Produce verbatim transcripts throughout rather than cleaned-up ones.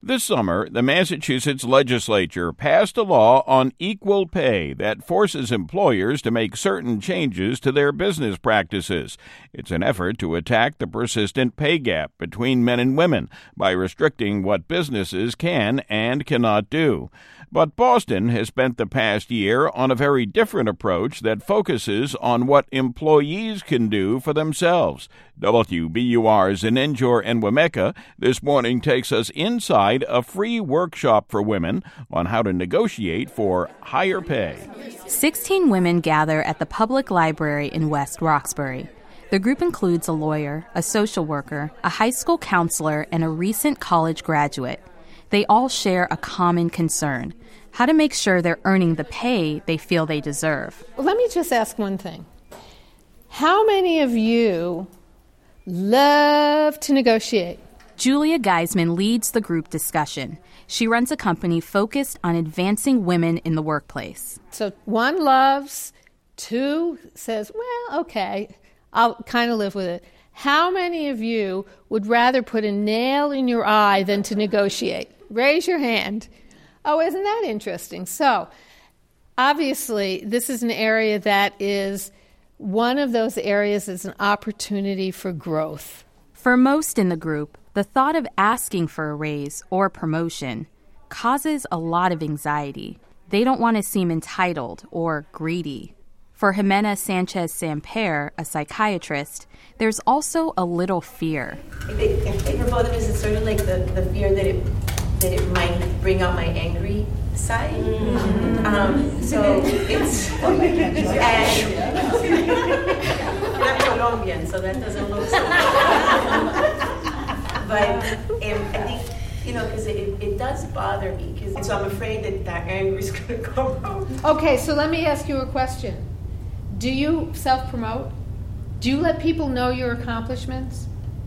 This summer, the Massachusetts legislature passed a law on equal pay that forces employers to make certain changes to their business practices. It's an effort to attack the persistent pay gap between men and women by restricting what businesses can and cannot do. But Boston has spent the past year on a very different approach that focuses on what employees can do for themselves. W B U R's Zeninjor Enwemeka this morning takes us inside a free workshop for women on how to negotiate for higher pay. Sixteen women gather at the public library in West Roxbury. The group includes a lawyer, a social worker, a high school counselor, and a recent college graduate. They all share a common concern: how to make sure they're earning the pay they feel they deserve. Well, let me just ask one thing. How many of you love to negotiate? Julia Geisman leads the group discussion. She runs a company focused on advancing women in the workplace. So one loves, two says, well, okay, I'll kind of live with it. How many of you would rather put a nail in your eye than to negotiate? Raise your hand. Oh, isn't that interesting? So, obviously, this is an area that is one of those areas that's an opportunity for growth. For most in the group, the thought of asking for a raise or promotion causes a lot of anxiety. They don't want to seem entitled or greedy. For Jimena Sanchez-Samper, a psychiatrist, there's also a little fear. I think, I think for both of us, it's sort of like the, the fear that it that it might bring out my angry side. Mm-hmm. Um, so it's and I'm Colombian, so that doesn't look so good. But um, I think, you know, because it, it does bother me, because so I'm afraid that that anger is going to come out. Okay, so let me ask you a question. Do you self-promote? Do you let people know your accomplishments?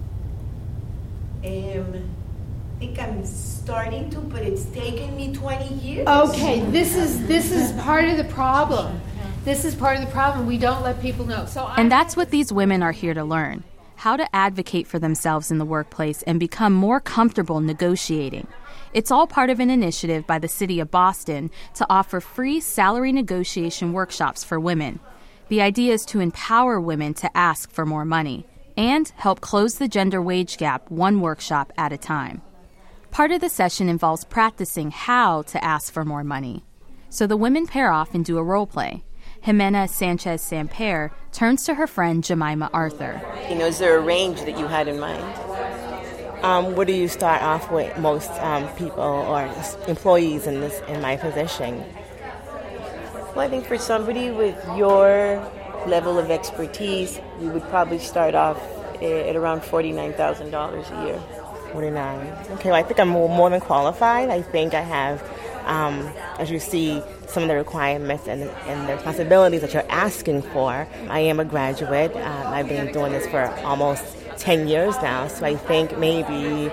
Um, I think I'm starting to, but it's taken me twenty years. Okay, this is this is part of the problem. This is part of the problem. We don't let people know. So I and that's what these women are here to learn: how to advocate for themselves in the workplace and become more comfortable negotiating. It's all part of an initiative by the City of Boston to offer free salary negotiation workshops for women. The idea is to empower women to ask for more money and help close the gender wage gap one workshop at a time. Part of the session involves practicing how to ask for more money. So the women pair off and do a role play. Jimena Sanchez-Samper turns to her friend Jemima Arthur. You know, is there a range that you had in mind? Um, what do you start off with most um, people or employees in this in my position? Well, I think for somebody with your level of expertise, we would probably start off at around forty-nine thousand dollars a year. forty-nine. Okay, well, I think I'm more, more than qualified. I think I have, um, as you see, some of the requirements and, and the responsibilities that you're asking for. I am a graduate. Um, I've been doing this for almost ten years now, so I think maybe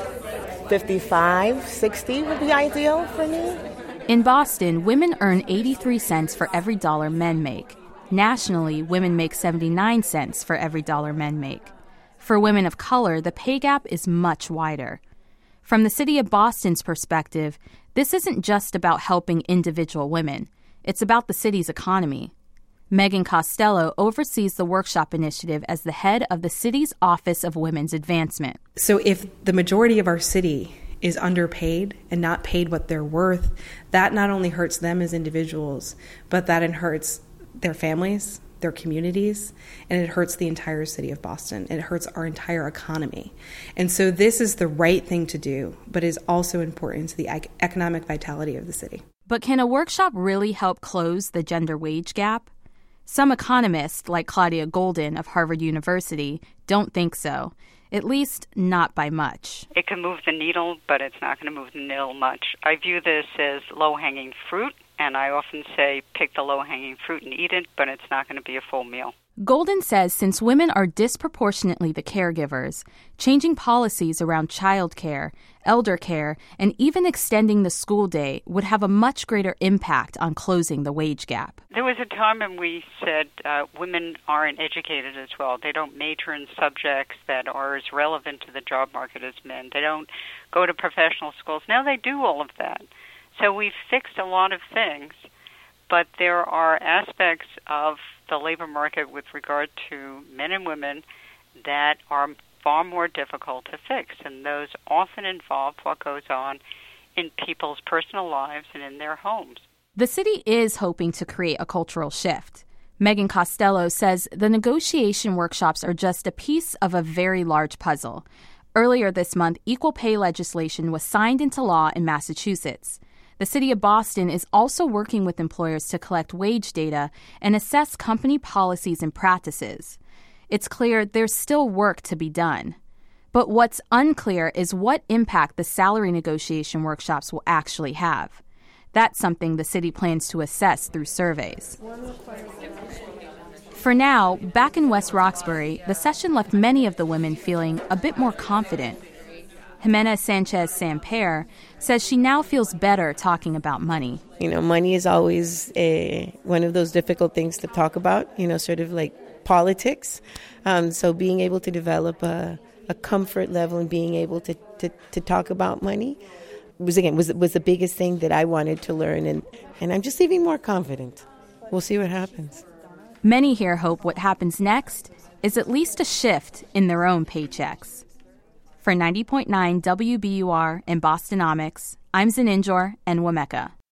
fifty-five, sixty would be ideal for me. In Boston, women earn eighty-three cents for every dollar men make. Nationally, women make seventy-nine cents for every dollar men make. For women of color, the pay gap is much wider. From the City of Boston's perspective, this isn't just about helping individual women. It's about the city's economy. Megan Costello oversees the workshop initiative as the head of the city's Office of Women's Advancement. So if the majority of our city is underpaid and not paid what they're worth, that not only hurts them as individuals, but that it hurts their families, their communities, and it hurts the entire city of Boston. It hurts our entire economy. And so this is the right thing to do, but is also important to the ec- economic vitality of the city. But can a workshop really help close the gender wage gap? Some economists, like Claudia Golden of Harvard University, don't think so. At least not by much. It can move the needle, but it's not going to move the needle much. I view this as low-hanging fruit, and I often say pick the low-hanging fruit and eat it, but it's not going to be a full meal. Golden says since women are disproportionately the caregivers, changing policies around child care, elder care, and even extending the school day would have a much greater impact on closing the wage gap. There was a time when we said uh, women aren't educated as well. They don't major in subjects that are as relevant to the job market as men. They don't go to professional schools. Now they do all of that. So we've fixed a lot of things, but there are aspects of the labor market with regard to men and women that are far more difficult to fix, and those often involve what goes on in people's personal lives and in their homes. The city is hoping to create a cultural shift. Megan Costello says the negotiation workshops are just a piece of a very large puzzle. Earlier this month, equal pay legislation was signed into law in Massachusetts. The city of Boston is also working with employers to collect wage data and assess company policies and practices. It's clear there's still work to be done. But what's unclear is what impact the salary negotiation workshops will actually have. That's something the city plans to assess through surveys. For now, back in West Roxbury, the session left many of the women feeling a bit more confident. Jimena Sanchez-Samper says she now feels better talking about money. You know, money is always a, one of those difficult things to talk about, you know, sort of like politics. Um, so being able to develop a, a comfort level and being able to, to, to talk about money was, again, was was the biggest thing that I wanted to learn. And, and I'm just feeling more confident. We'll see what happens. Many here hope what happens next is at least a shift in their own paychecks. For ninety point nine W B U R and Bostonomics, I'm Zaninjor and Wameka.